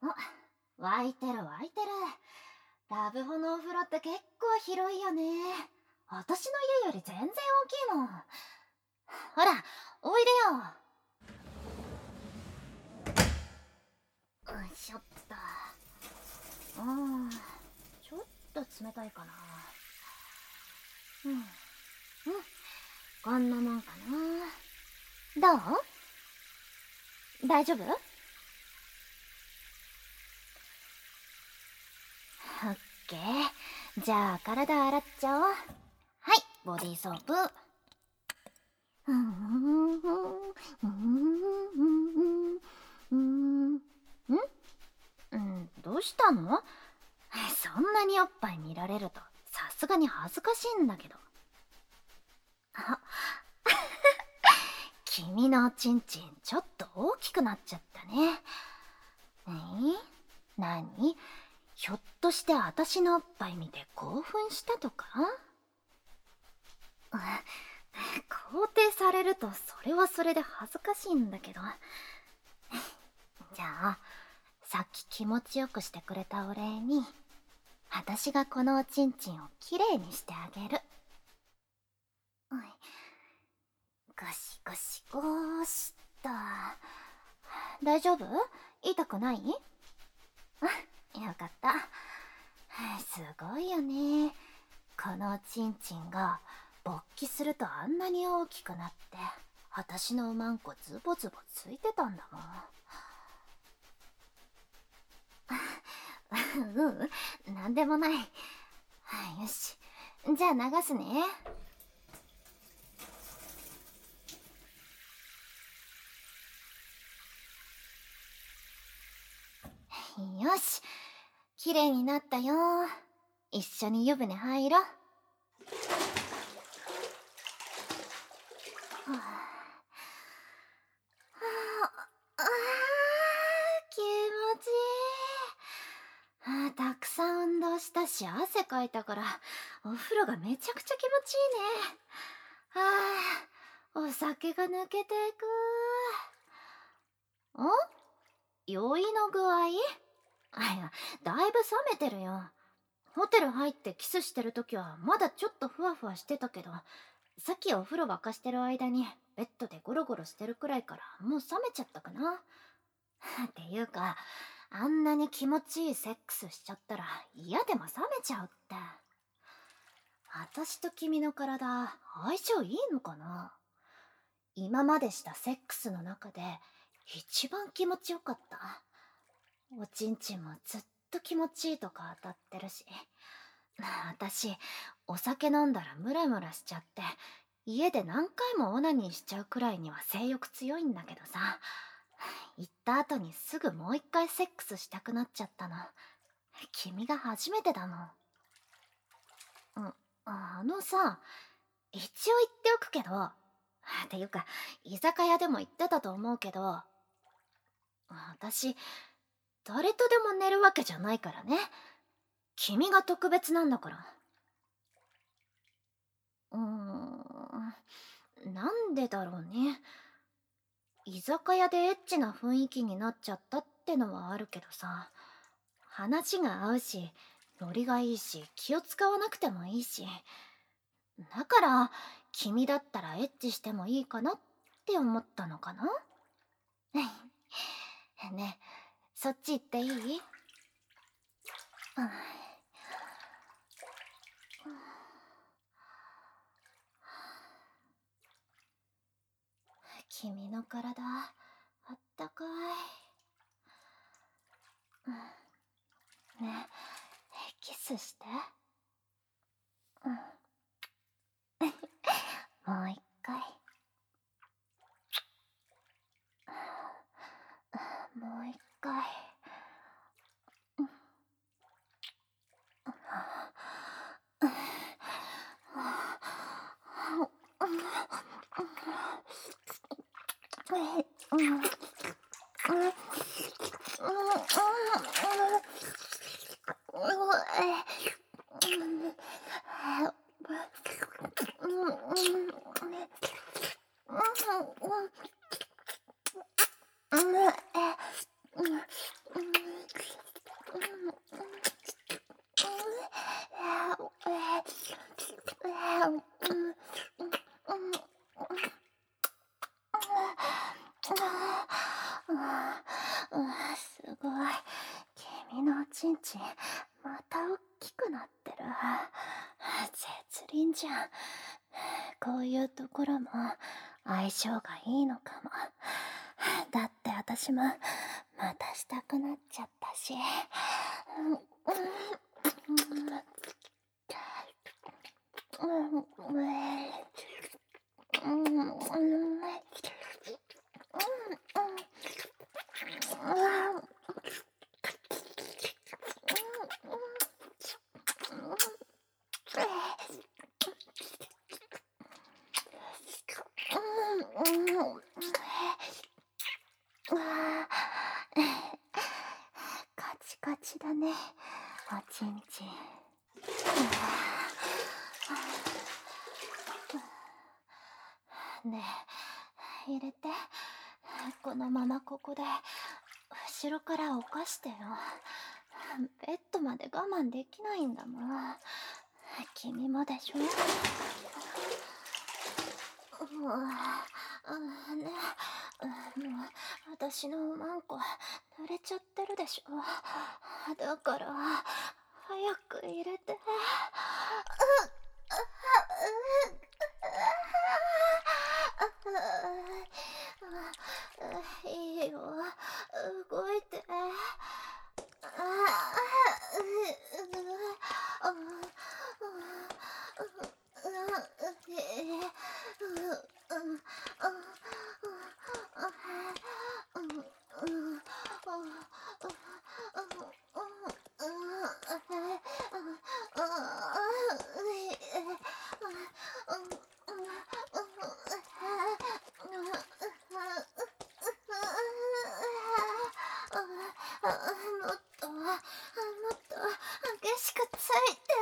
湧いてる湧いてる。ラブホのお風呂って結構広いよね。私の家より全然大きいもん。ほら、おいでよ。よいしょっと。ちょっと冷たいかな。こんなもんかな。どう？大丈夫？オッケー。じゃあ体洗っちゃおう。はい、ボディーソープ。どうしたの？そんなにおっぱい見られるとさすがに恥ずかしいんだけど。あ君のおちんちんちょっと大きくなっちゃったね。何？ひょっとして私のおっぱい見て興奮したとか？肯定されるとそれはそれで恥ずかしいんだけど。じゃあさっき気持ちよくしてくれたお礼に私がこのおちんちんをきれいにしてあげる。ゴシゴシゴーシっと。大丈夫？痛くない？よかった。すごいよね。このおちんちんが勃起するとあんなに大きくなって私のおまんこズボズボついてたんだもん。なんでもない。よし、じゃあ流すね。よし、きれいになったよ。一緒に湯船入ろう。気持ちいい。たくさん運動したし汗かいたからお風呂がめちゃくちゃ気持ちいいね。お酒が抜けていく。酔いの具合？いや、だいぶ冷めてるよ。ホテル入ってキスしてる時はまだちょっとふわふわしてたけど、さっきお風呂沸かしてる間にベッドでゴロゴロしてるくらいからもう冷めちゃったかな。っていうか、あんなに気持ちいいセックスしちゃったら嫌でも冷めちゃうって。私と君の体相性いいのかな？今までしたセックスの中で一番気持ちよかった。おちんちんもずっと気持ちいいとか当たってるし、私お酒飲んだらムラムラしちゃって家で何回もオナニーしちゃうくらいには性欲強いんだけどさ、行った後にすぐもう一回セックスしたくなっちゃったの。君が初めてだもん。あのさ、一応言っておくけど、っていうか居酒屋でも言ってたと思うけど、私誰とでも寝るわけじゃないからね。君が特別なんだから。なんでだろうね。居酒屋でエッチな雰囲気になっちゃったってのはあるけどさ、話が合うしノリがいいし気を使わなくてもいいし、だから君だったらエッチしてもいいかなって思ったのかな。ねえ、そっち行っていい？君の体あったかい。ねえ、キスして。もう一回。もう一回。 すごい。君のおちんちんまた大きくなってる。絶倫じゃん。こういうところも相性がいいのかも。だって私もまたしたくなっちゃったし。カチカチだね、おちんちん。ねえ、入れて。このままここで後ろから起こしてよ。ベッドまで我慢できないんだもん。君もでしょ。ねえ、もう私のマンコ濡れちゃってるでしょ。だから早く入れて。いいよ、動いて。もっと激しくついて。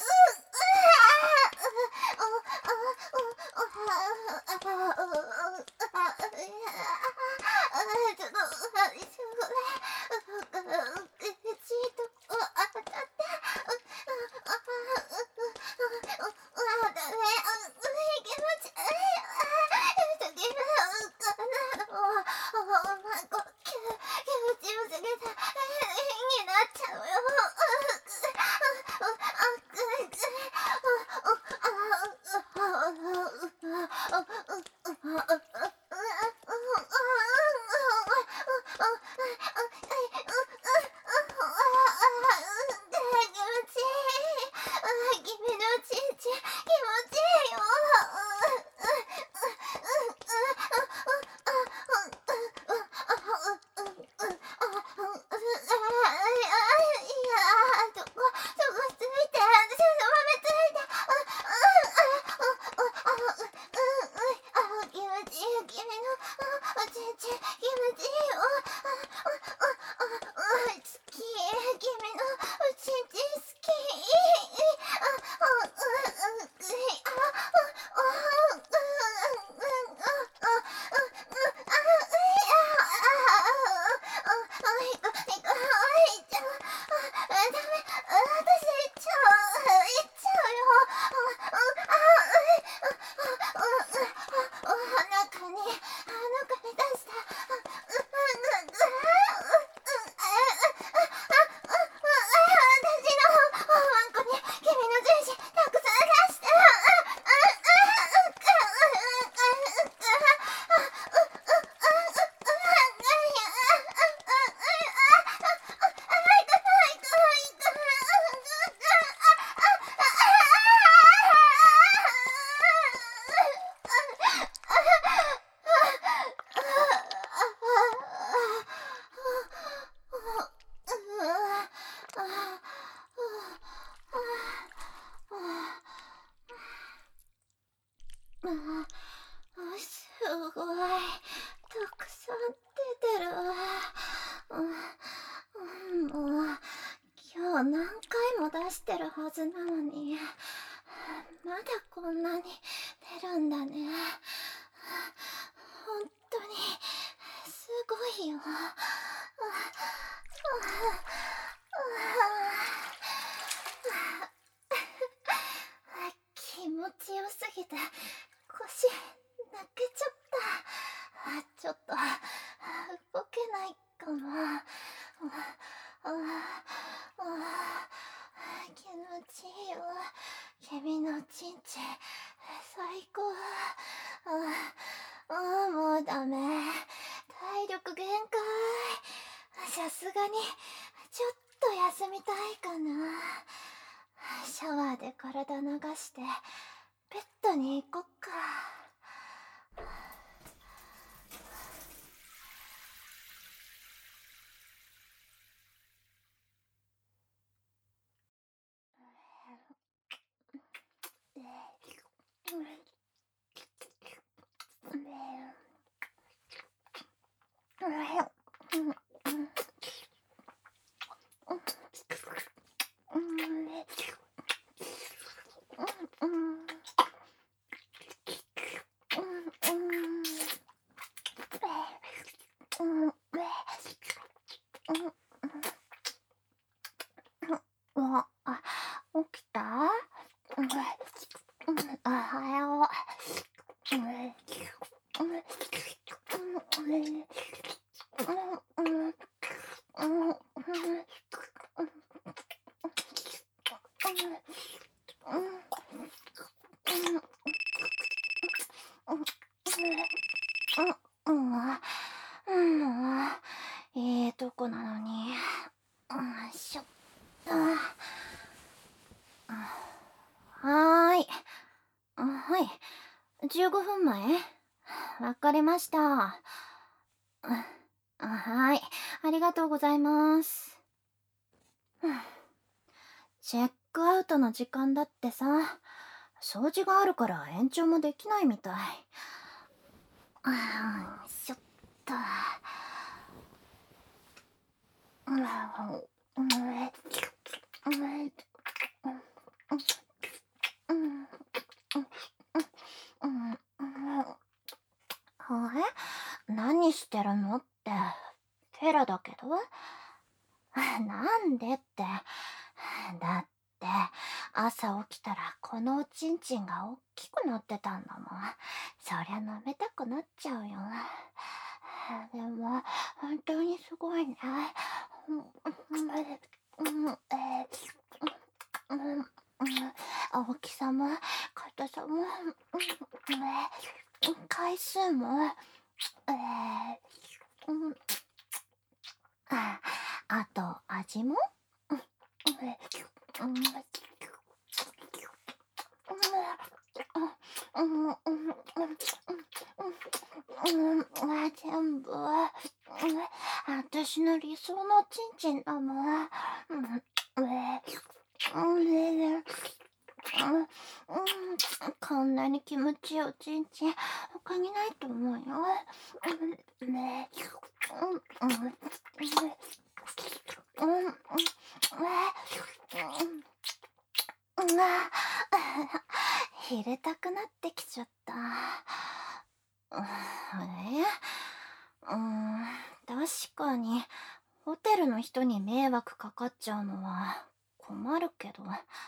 すごい、たくさん出てる。もう今日何回も出してるはずなのに、まだこんなに出るんだね。本当にすごいよ。 気持ちよすぎて腰泣けちゃった。ちょっと動けないかも。気持ちいいよ。君のちんちん最高。もうダメ。体力限界。さすがにちょっと休みたいかな。シャワーで体流してベッドに行こっか。起きた？おはよう。いいとこなのに。しょっと。はーい。はい。15分前？わかりました。はい。ありがとうございます。チェックアウトの時間だってさ、掃除があるから延長もできないみたい。しょっと。何してるのって、フェラだけど。なんでって。だって、朝起きたらこのおちんちんが大きくなってたんだもん。そりゃ舐めたくなっちゃうよ。でも、本当にすごいね。大きさも、硬さも、回数も、あと味も。全部、私の理想のちんちんだもん。こんなに気持ちいいおちんちん他にないと思うよ。入れたくなってきちゃった。確かにホテルの人に迷惑かかっちゃうのは困るけど。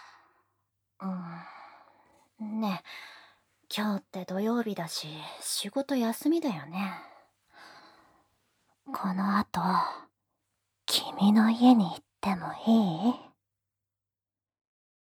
ねえ、今日って土曜日だし仕事休みだよね。この後君の家に行ってもいい？